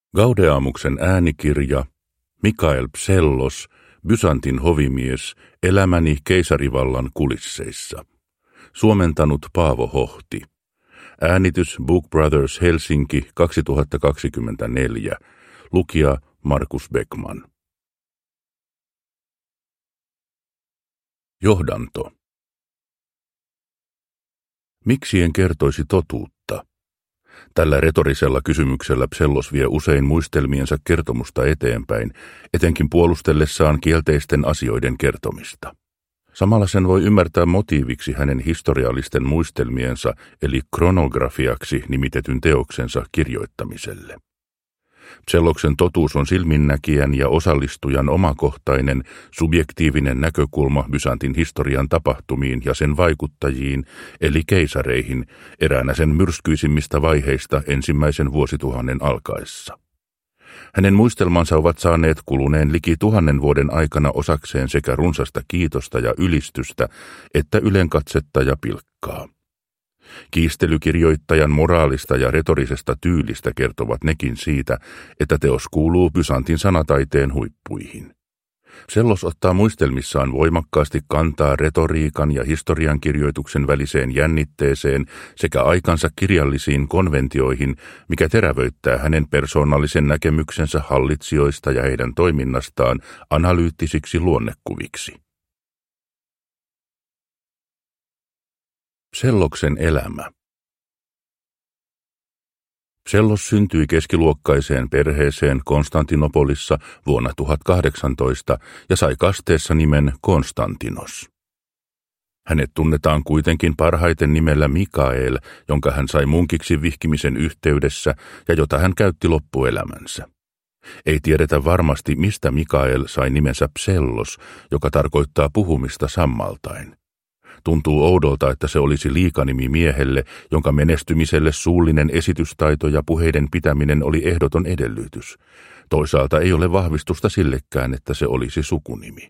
Gaudeamuksen äänikirja, Mikael Psellos, Byzantin hovimies, elämäni keisarivallan kulisseissa. Suomentanut Paavo Hohti. Äänitys Book Brothers Helsinki 2024. Lukija Markus Beckman. Johdanto. Miksi en kertoisi totuutta? Tällä retorisella kysymyksellä Psellos vie usein muistelmiensa kertomusta eteenpäin, etenkin puolustellessaan kielteisten asioiden kertomista. Samalla sen voi ymmärtää motiiviksi hänen historiallisten muistelmiensa eli kronografiaksi nimitetyn teoksensa kirjoittamiselle. Pselloksen totuus on silminnäkijän ja osallistujan omakohtainen, subjektiivinen näkökulma Byzantin historian tapahtumiin ja sen vaikuttajiin, eli keisareihin, eräänä sen myrskyisimmistä vaiheista ensimmäisen vuosituhannen alkaessa. Hänen muistelmansa ovat saaneet kuluneen liki 1000 vuoden aikana osakseen sekä runsasta kiitosta ja ylistystä, että ylenkatsetta ja pilkkaa. Kiistelykirjoittajan moraalista ja retorisesta tyylistä kertovat nekin siitä, että teos kuuluu Byzantin sanataiteen huippuihin. Psellos ottaa muistelmissaan voimakkaasti kantaa retoriikan ja historiankirjoituksen väliseen jännitteeseen sekä aikansa kirjallisiin konventioihin, mikä terävöittää hänen persoonallisen näkemyksensä hallitsijoista ja heidän toiminnastaan analyyttisiksi luonnekuviksi. Pselloksen elämä. Psellos syntyi keskiluokkaiseen perheeseen Konstantinopolissa vuonna 1018 ja sai kasteessa nimen Konstantinos. Hänet tunnetaan kuitenkin parhaiten nimellä Mikael, jonka hän sai munkiksi vihkimisen yhteydessä ja jota hän käytti loppuelämänsä. Ei tiedetä varmasti, mistä Mikael sai nimensä Psellos, joka tarkoittaa puhumista sammaltain. Tuntuu oudolta, että se olisi liikanimi miehelle, jonka menestymiselle suullinen esitystaito ja puheiden pitäminen oli ehdoton edellytys. Toisaalta ei ole vahvistusta sillekään, että se olisi sukunimi.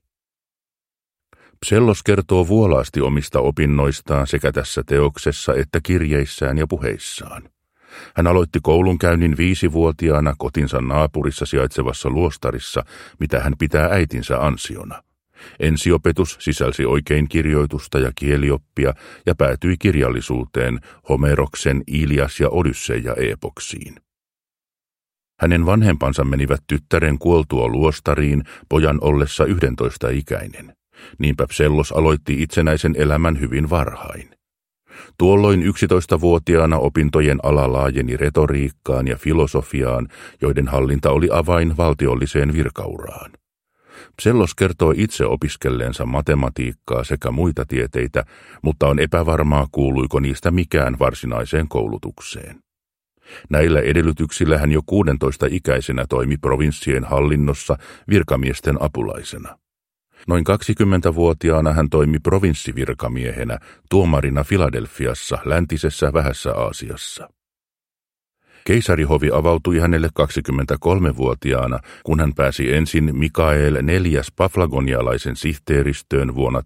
Psellos kertoo vuolaasti omista opinnoistaan sekä tässä teoksessa että kirjeissään ja puheissaan. Hän aloitti koulunkäynnin 5-vuotiaana kotinsa naapurissa sijaitsevassa luostarissa, mitä hän pitää äitinsä ansiona. Ensiopetus sisälsi oikein kirjoitusta ja kielioppia ja päätyi kirjallisuuteen Homeroksen Ilias ja Odysseia-eepoksiin. Hänen vanhempansa menivät tyttären kuoltua luostariin pojan ollessa 11-ikäinen. Niinpä Psellos aloitti itsenäisen elämän hyvin varhain. Tuolloin 11-vuotiaana opintojen ala laajeni retoriikkaan ja filosofiaan, joiden hallinta oli avain valtiolliseen virkauraan. Psellos kertoo itse opiskelleensa matematiikkaa sekä muita tieteitä, mutta on epävarmaa, kuuluiko niistä mikään varsinaiseen koulutukseen. Näillä edellytyksillä hän jo 16-ikäisenä toimi provinssien hallinnossa virkamiesten apulaisena. Noin 20-vuotiaana hän toimi provinssivirkamiehenä, tuomarina Filadelfiassa, läntisessä Vähässä Aasiassa. Keisarihovi avautui hänelle 23-vuotiaana, kun hän pääsi ensin Mikael IV Paflagonialaisen sihteeristöön vuonna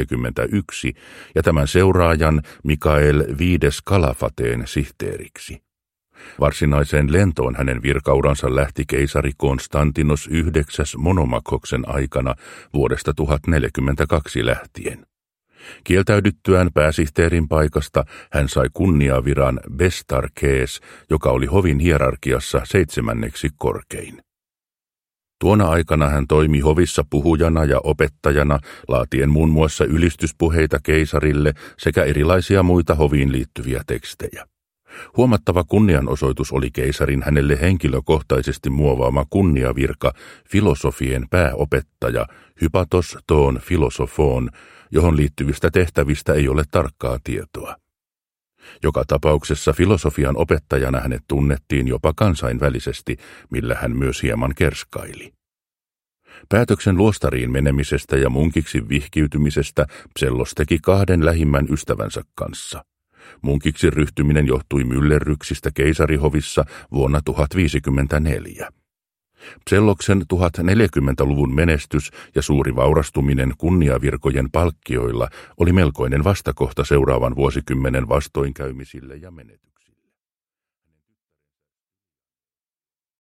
1041 ja tämän seuraajan Mikael V Kalafateen sihteeriksi. Varsinaiseen lentoon hänen virkauransa lähti keisari Konstantinos IX Monomakhoksen aikana vuodesta 1042 lähtien. Kieltäydyttyään pääsihteerin paikasta hän sai kunniaviran Bestarkes, joka oli hovin hierarkiassa 7. korkein. Tuona aikana hän toimi hovissa puhujana ja opettajana, laatien muun muassa ylistyspuheita keisarille sekä erilaisia muita hoviin liittyviä tekstejä. Huomattava kunnianosoitus oli keisarin hänelle henkilökohtaisesti muovaama kunniavirka filosofien pääopettaja Hypatos ton filosofon, johon liittyvistä tehtävistä ei ole tarkkaa tietoa. Joka tapauksessa filosofian opettajana hänet tunnettiin jopa kansainvälisesti, millä hän myös hieman kerskaili. Päätöksen luostariin menemisestä ja munkiksi vihkiytymisestä Psellos teki 2 lähimmän ystävänsä kanssa. Munkiksi ryhtyminen johtui myllerryksistä keisarihovissa vuonna 1054. Pselloksen 1040-luvun menestys ja suuri vaurastuminen kunniavirkojen palkkioilla oli melkoinen vastakohta seuraavan vuosikymmenen vastoinkäymisille ja menetyksille.